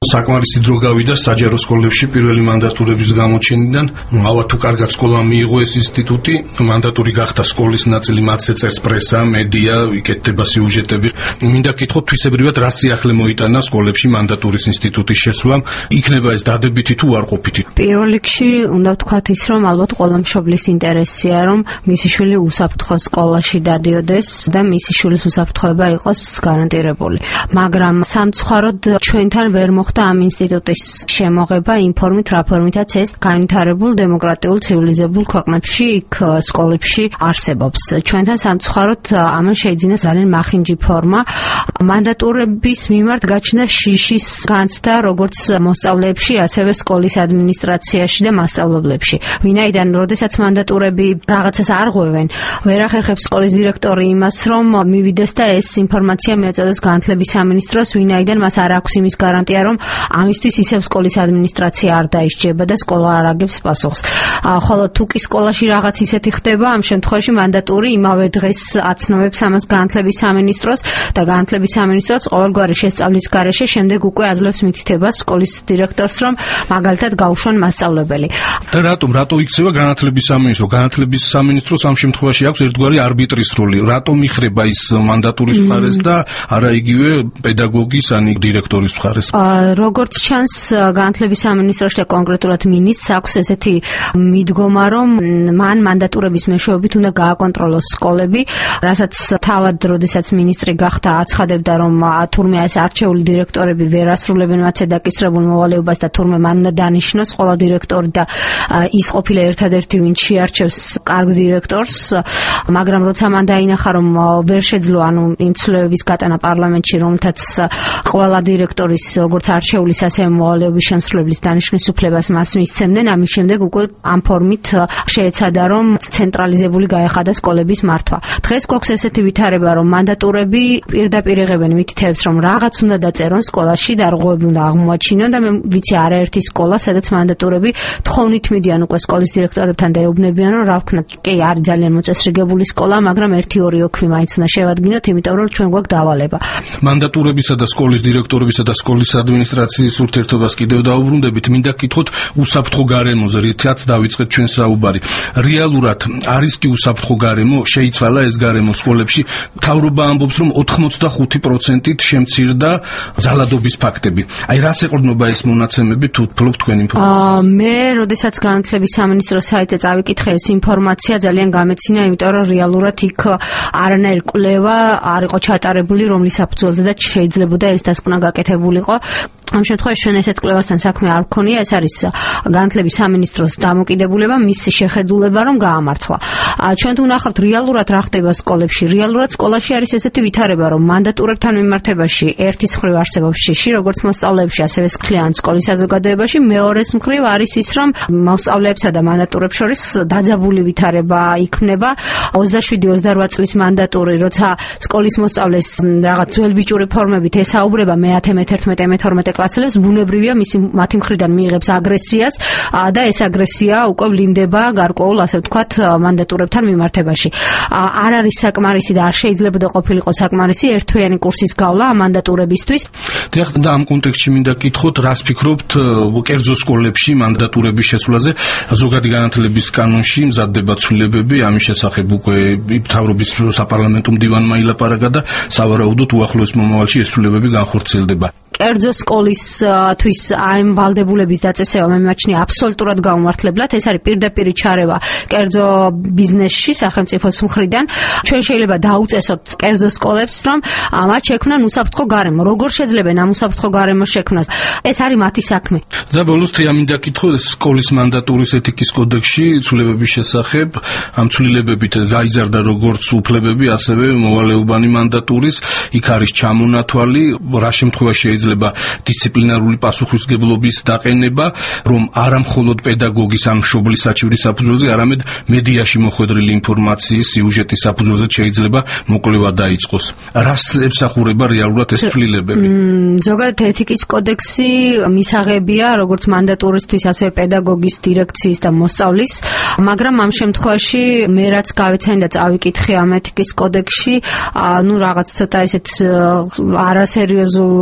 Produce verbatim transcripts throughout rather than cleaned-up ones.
საკმარისი დრო გავიდა საჯარო სკოლებში პირველი მანდატურების გამოჩენიდან. ავა თუ კარგად სკოლამ მიიღო ეს ინსტიტუტი, მანდატური გახდა სკოლის ნაწილი, მათზე წერს პრესა, მედია, იკეთება სიუჟეტები. მინდა გითხოთ, თვისებრივად რა სიახლე მოიტანა სკოლებში მანდატურის ინსტიტუტის შესვლამ, იქნება ეს დადებითი თუ უარყოფითი? პირველ რიგში უნდა ვთქვათ ის, რომ ალბათ ყველა მშობლის ინტერესია, რომ მისი შვილი უსაფრთხო სკოლაში დადიოდეს და მისი შვილის უსაფრთხოება იყოს გარანტირებული. მაგრამ სამწუხაროდ ჩვენთან ვერ მოხდა ამ ინსტიტუტის შემოღება იმ ფორმით, რა ფორმითაც ეს განვითარებულ დემოკრატიულ ცივილიზებულ ქვეყნებში იქ სკოლებში არსებობს. ჩვენთან სამწუხაროდ ამან შეიძინა ძალიან მახინჯი ფორმა. მანდატურების მიმართ გაჩნდა შიშის განცდა როგორც მოსწავლეებში, ასევე სკოლის ადმინისტრაციაში და მასწავლებლებში. ვინაიდან როდესაც მანდატურები რაღაცას არღვევენ, ვერ ახერხებს სკოლის დირექტორი იმას, რომ მივიდეს და ეს ინფორმაცია მიეწოდოს განათლების სამინისტროს, ვინაიდან მას არ აქვს იმის გარანტია, რომ ამისთვის ისევ სკოლის ადმინისტრაცია არ დაისჯება და სკოლა არ აგებს პასუხს. ხოლო თუ კი სკოლაში რაღაც ისეთი ხდება, ამ შემთხვევაში მანდატური იმავე დღეს აცნობებს ამას განათლების სამინისტროს და განათლების სამინისტროც ყოველგვარი შესწავლის გარეშე შემდეგ უკვე აძლევს მითითებას სკოლის დირექტორს, რომ მაგალითად გაუშვან მასწავლებელი. და რატომ რატო იქცევა განათლების სამინისტრო? განათლების სამინისტროს ამ შემთხვევაში აქვს ერთგვარი არბიტრის როლი. რატომ იხრება ის მანდატურის მხარეს და არა იგივე პედაგოგის ან დირექტორის მხარეს? როგორც ჩანს, განათლების სამინისტროში და კონკრეტულად მინისტრს აქვს ესეთი მიდგომა, რომ მან მანდატურების მეშვეობით უნდა გააკონტროლოს სკოლები, რასაც თავად როდესაც მინისტრი გახდა აცხადებდა, რომ თურმე ეს არჩეული დირექტორები ვერ ასრულებენ მათზე დაკისრებულ მოვალეობას და თურმე მან უნდა დანიშნოს ყველა დირექტორი და ის ყოფილა ერთადერთი, ვინც შეარჩევს კარგ დირექტორს, მაგრამ როცა მან დაინახა, რომ ვერ შეძლო ანუ იმ ცვლილებების გატანა პარლამენტში, რომელთაც ყველა დირექტორის როგორც არჩეულის ასევე მოვალეობის შემსრულებლის დანიშვნის უფლებას მას მისცემდნენ, ამის შემდეგ უკვე ამ ფორმით შეეცადა, რომ ცენტრალიზებული გაეხადა სკოლების მართვა. დღეს გვაქვს ესეთი ვითარება, რომ მანდატურები პირდაპირ იღებენ მითითებს, რომ რაღაც უნდა დაწერონ სკოლაში და რღვევები უნდა აღმოაჩინონ და მე ვიცი არაერთი სკოლა, სადაც მანდატურები თხოვნით მიდიან უკვე სკოლის დირექტორებთან და ეუბნებიან, რომ რა ვქნათ, კი არის ძალიან მოწესრიგებული სკოლა, მაგრამ ერთი ორი ოქმი მაინც უნდა შევადგინოთ, იმიტომ რომ ჩვენ გვაქვს დავალება. მანდატურებისა და სკოლის დირექტორებისა და სკოლის ადმინისტრაციის ურთიერთობას კიდევ დაუბრუნდებით, მინდა გითხოთ უსაფრთხო გარემოზე, რითაც დავიწყეთ ჩვენ საუბარი. რეალურად არის კი უსაფრთხო გარემო? შეიცვალა ეს გარემო სკოლებში? მთავრობა ამბობს, რომ ოთხმოცდახუთი პროცენტით შემცირდა ძალადობის ფაქტები. აი რას ეყრდნობა ეს მონაცემები, თუ ფლობთ თქვენ ინფორმაციას? მე, როდესაც განათლების სამინისტროს საიტზე წავიკითხე ეს ინფორმაცია, ძალიან გამეცინა, იმიტომ რომ რეალურად იქ არანაირი კვლევა არ იყო ჩატარებული, რომლის საფუძველზე და შეიძლებოდა ეს დასკვნა გაკეთებულიყო. ამ შემთხვევაში ჩვენ ესეთ კვლევასთან საქმე არ გქონია, ეს არის განათლების სამინისტროს დამოკიდებულება, მისი შეხედულება, რომ გაამართლა. ჩვენ თუ ვნახავთ რეალურად რა ხდება სკოლებში, რეალურად სკოლაში არის ესეთი ვითარება, რომ მანდატურებთან მიმართებაში ერთის მხრივ არსებობს შიში, როგორც მოსწავლეებში, ასევე სქლიან სკოლის საზოგადოებაში, მეორეს მხრივ არის ის, რომ მოსწავლეებსა და მანდატურებს შორის დაძაბული ვითარება იქმნება. ოცდაშვიდი ოცდარვა წლის მანდატური, როცა სკოლის მოსწავლეს რაღაც ძველბიჭური ფორმებით ესაუბრება მეათე, მეთერთმეტე, მეთორმეტე კლასელებს, ბუნებრივია მისი მათი მხრიდან მიიღებს აგრესიას და ეს აგრესია უკვე ვლინდება გარკვეულ, ასე ვთქვათ, მანდატურებთან მიმართებაში. არ არის საკმარისი და არ შეიძლებოდა ყოფილიყო საკმარისი ერთთვიანი კურსის გავლა ამ მანდატურებისთვის. და ამ კონტექსტში მინდა გითხოთ, რას ფიქრობთ კერძო სკოლებში მანდატურების შესვლაზე? ზოგადი განათლების კანონში მზადდება ცვლილებები ამის შესახებ, უკვე მთავრობის საპარლამენტო მდივანმა ილაპარაკა და სავარაუდოდ უახლოეს მომავალში ეს ცვლილებები განხორციელდება. კერძო სკოლისთვის ამ ვალდებულების დაწესება მე მიმაჩნია აბსოლუტურად გაუმართლებლად. ეს არის პირდაპირი ჩარევა კერძო ბიზნესში სახელმწიფოს მხრიდან. ჩვენ შეიძლება დაუწესოთ კერძო სკოლებს, რომ მათ შექმნან უსაფრთხო გარემო. როგორ შეძლებენ ამ უსაფრთხო გარემოს შექმნას? ეს არის მათი საქმე. და ბოლოს თეა მინდა გითხოთ, სკოლის მანდატურის ეთიკის კოდექსში ცვლილებების შესახებ, ამ ცვლილებებით გაიზარდა როგორც უფლებები, ასევე მოვალეობანი მანდატურის. იქ არის ჩამონათვალი, რა შემთხვევაში შეიძლება დისციპლინარული პასუხისმგებლობის დაყენება, რომ არა მხოლოდ პედაგოგის ან მშობლის საჩივრის საფუძველზე, არამედ მედიაში მოხვედრილი ინფორმაციის, სიუჟეტის საფუძველზე შეიძლება მოკვლევა დაიწყოს. რას ემსახურება რეალურად ეს ცვლილებები? ზოგადად ეთიკის კოდექსი მისაღებია როგორც მანდატურისთვის, ასევე პედაგოგის, დირექციის და მოსწავლის, მაგრამ ამ შემთხვევაში მე რაც გავეცანი და წავიკითხე ამ ეთიკის კოდექსში, ну რაღაც ცოტა ესეთ არასერიოზულ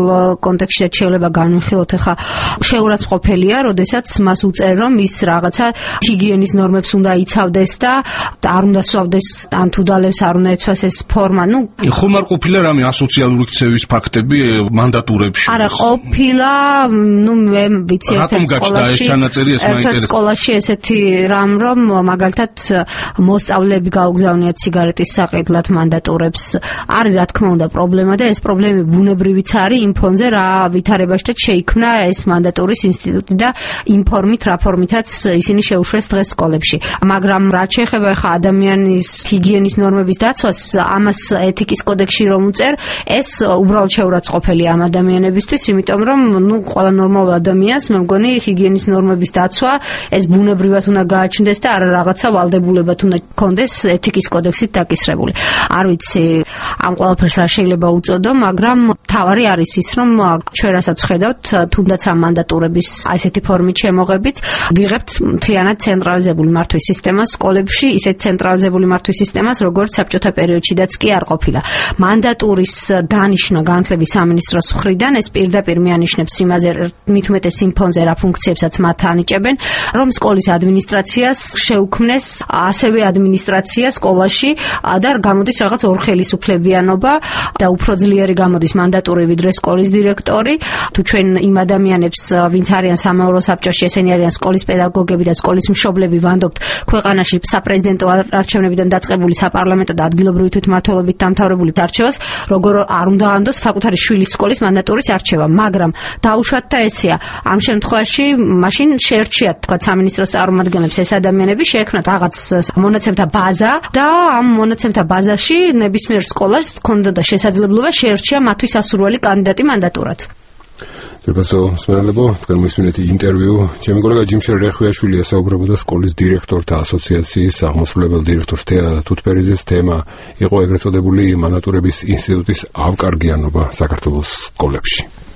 კონტექსტში შეიძლება განვიხილოთ, ახლა შეურაცხყოფელია, როდესაც მას უწერ რომ ის რაღაცა ჰიგიენის ნორმებს უნდა იცავდეს და არ უნდა სვავდეს ან თუ დალევს არ უნდა ეცვას ეს ფორმა. ნუ ხომ არ ყოფილა რამე ასოციალური ქცევის ფაქტები მანდატურებში? არა ყოფილა, ნუ მე ვიცი რატომ გაჩნდა ეს ჩანაწერი, ეს მაინტერესებს. სკოლაში ესეთი რამ რომ მაგალითად მოსწავლეები გაუგზავნიათ სიგარეტის საყიდლად მანდატურებს. არის რა თქმა უნდა პრობლემა და ეს პრობლემები ბუნებრივიც არის იმ ფონზე რა ვითარებაშთა შეიქმნა ეს მანდატურის ინსტიტუტი და იმ ფორმით რა ფორმითაც ისინი შეუშვეს დღეს სკოლებში. მაგრამ რაც შეეხება ხა ადამიანის ჰიგიენის ნორმების დაცვას, ამას ეთიკის კოდექსში რომ უწერ, ეს უბრალოდ შეურაცხყოფელი ამ ადამიანებისთვის, იმიტომ რომ ნუ ყველა ნორმალურ ადამიანს მე მგონი ჰიგიენის ნორმების დაცვა ეს ბუნებრივად უნდა გააჩნდეს და არა რაღაცა ვალდებულებად უნდა გქონდეს ეთიკის კოდექსით დაკისრებული. არ ვიცი ამ ყველაფერს რა შეიძლება უწოდო, მაგრამ თავარი არის ის რომ ჩვენ რასაც ხედავთ, თუნდაც ამ მანდატურების ასეთი ფორმით შემოღებით, ვიღებთ მთლიანად ცენტრალიზებული მართვის სისტემას სკოლებში, ისეთ ცენტრალიზებული მართვის სისტემას, როგორც საბჭოთა პერიოდშიდაც კი არ ყოფილა. მანდატურის დანიშვნა განათლების სამინისტროს მხრიდან ეს პირდაპირ მიანიშნებს იმაზე, მით უმეტეს იმ ფონზე რა ფუნქციებსაც მათ ანიჭებენ, რომ სკოლის ადმინისტრაციას შეუქმნეს ასევე ადმინისტრაცია სკოლაში და გამოდის რაღაც ორხელისუფლებიანობა და უფრო ძლიერი გამოდის მანდატური ვიდრე სკოლის დირექტორი. თუ ჩვენ იმ ადამიანებს, ვინც არიან სამეურო საბჭოში, ესენი არიან სკოლის პედაგოგები და სკოლის მშობლები, ვანდობთ ქვეყანაში საპრეზიდენტო არჩევნებიდან დაწყებული საპარლამენტო და ადგილობრივი თვითმმართველობით დამთავრებული არჩევას, როგორ არ უნდა ანდოს საკუთარი შვილის სკოლის მანდატურის არჩევა, მაგრამ დაუშვათ და ესეა. ამ შემთხვევაში მაშინ შეერჩიათ თქვა სამინისტროს წარმომადგენლებს ეს ადამიანები, შეექმნათ რაღაც მონაცემთა ბაზა და ამ მონაცემთა ბაზაში ნებისმიერ სკოლას ჰქონდა შესაძლებლობა შეერჩია მათთვის ასურველი კანდიდატი მანდატურად. Professor Smerlebo, თქვენ მისმინეთ ინტერვიუ. ჩემი კოლეგა ჯიმშერ რეხვიაშვილი ესაუბრებოდა სკოლის დირექტორთა ასოციაციის აღმასრულებელ დირექტორს თუთფერიძეს. თემა იყო ეგრეთ წოდებული მანდატურების ინსტიტუტის ავკარგიანობა საქართველოს სკოლებში.